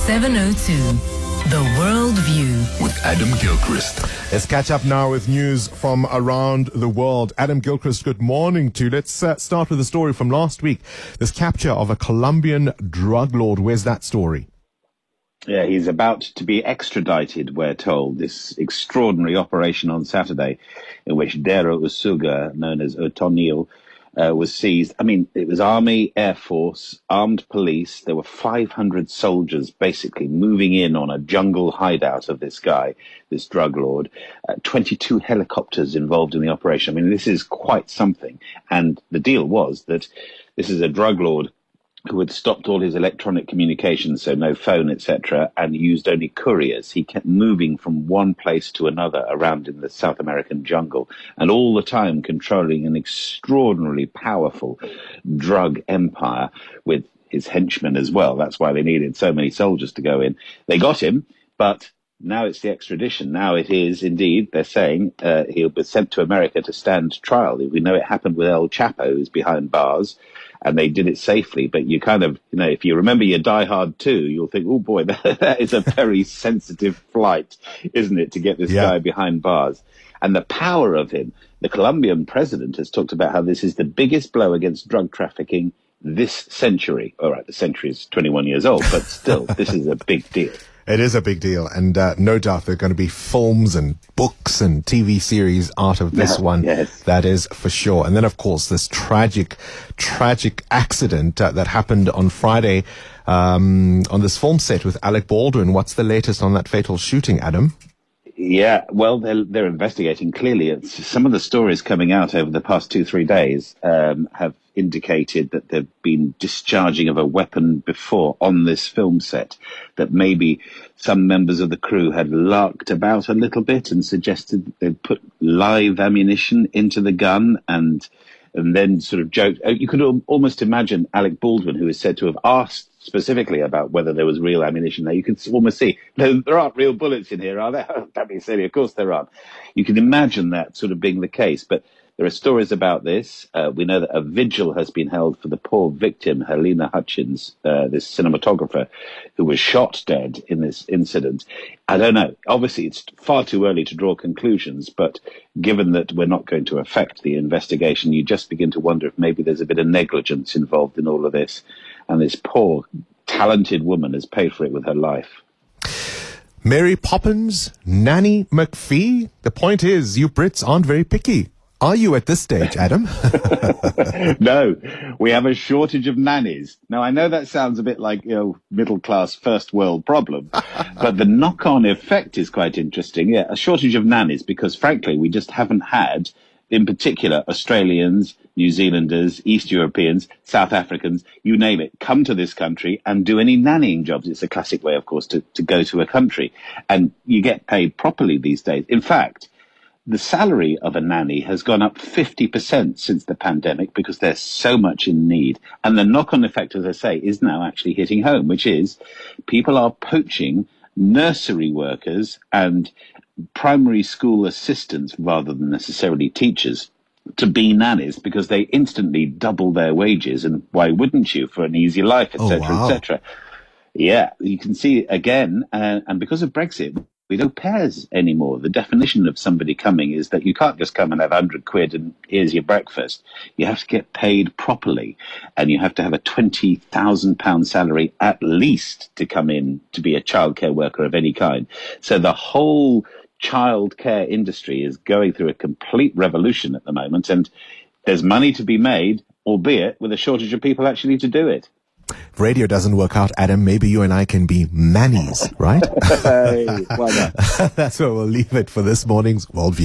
702, The World View with Adam Gilchrist. Let's catch up now with news from around the world. Adam Gilchrist, good morning to you. Let's start with a story from last week. This capture of a Colombian drug lord. Where's that story? Yeah, he's about to be extradited, we're told. This extraordinary operation on Saturday in which Dero Usuga, known as Otonil, was seized. I mean, it was Army, Air Force, armed police. There were 500 soldiers basically moving in on a jungle hideout of this guy, this drug lord. 22 helicopters involved in the operation. I mean, this is quite something. And the deal was that this is a drug lord who had stopped all his electronic communications, so no phone, etc., and used only couriers. He kept moving from one place to another around in the South American jungle, and all the time controlling an extraordinarily powerful drug empire with his henchmen as well. That's why they needed so many soldiers to go in. They got him, but now it's the extradition. Now it is indeed, they're saying, he'll be sent to America to stand trial. We know it happened with El Chapo, who's behind bars, and they did it safely. But you kind of, you know, if you remember your Die Hard 2, you'll think, oh boy, that is a very sensitive flight, isn't it, to get this guy behind bars. And the power of him, the Colombian president has talked about how this is the biggest blow against drug trafficking this century. All right, the century is 21 years old, but still, this is a big deal. It is a big deal, and no doubt there are going to be films and books and TV series out of this one. Yes. That is for sure. And then, of course, this tragic accident that happened on Friday on this film set with Alec Baldwin. What's the latest on that fatal shooting, Adam? Yeah, well, they're investigating. Clearly, some of the stories coming out over the past 2-3 days have indicated that there've been discharging of a weapon before on this film set, that maybe some members of the crew had larked about a little bit and suggested that they'd put live ammunition into the gun and then sort of joked. You could almost imagine Alec Baldwin, who is said to have asked specifically about whether there was real ammunition there. You could almost see, no, there aren't real bullets in here, are there? Don't be silly. Of course there aren't. You can imagine that sort of being the case. But there are stories about this. We know that a vigil has been held for the poor victim, Helena Hutchins, this cinematographer who was shot dead in this incident. I don't know. Obviously, it's far too early to draw conclusions, but given that we're not going to affect the investigation, you just begin to wonder if maybe there's a bit of negligence involved in all of this. And this poor, talented woman has paid for it with her life. Mary Poppins, Nanny McPhee. The point is, you Brits aren't very picky. Are you at this stage, Adam? No, we have a shortage of nannies. Now, I know that sounds a bit like, middle-class first world problem, but the knock-on effect is quite interesting. Yeah, a shortage of nannies because, frankly, we just haven't had, in particular, Australians, New Zealanders, East Europeans, South Africans, you name it, come to this country and do any nannying jobs. It's a classic way, of course, to go to a country. And you get paid properly these days. In fact, the salary of a nanny has gone up 50% since the pandemic because there's so much in need. And the knock-on effect, as I say, is now actually hitting home, which is people are poaching nursery workers and primary school assistants rather than necessarily teachers to be nannies because they instantly double their wages. And why wouldn't you, for an easy life, etc., etc. Yeah, you can see again, and because of Brexit, we don't pairs anymore. The definition of somebody coming is that you can't just come and have 100 quid and here's your breakfast. You have to get paid properly, and you have to have a £20,000 salary at least to come in to be a childcare worker of any kind. So the whole childcare industry is going through a complete revolution at the moment, and there's money to be made, albeit with a shortage of people actually to do it. If radio doesn't work out, Adam, maybe you and I can be mannies, right? Hey, why not? That's where we'll leave it for this morning's Worldview.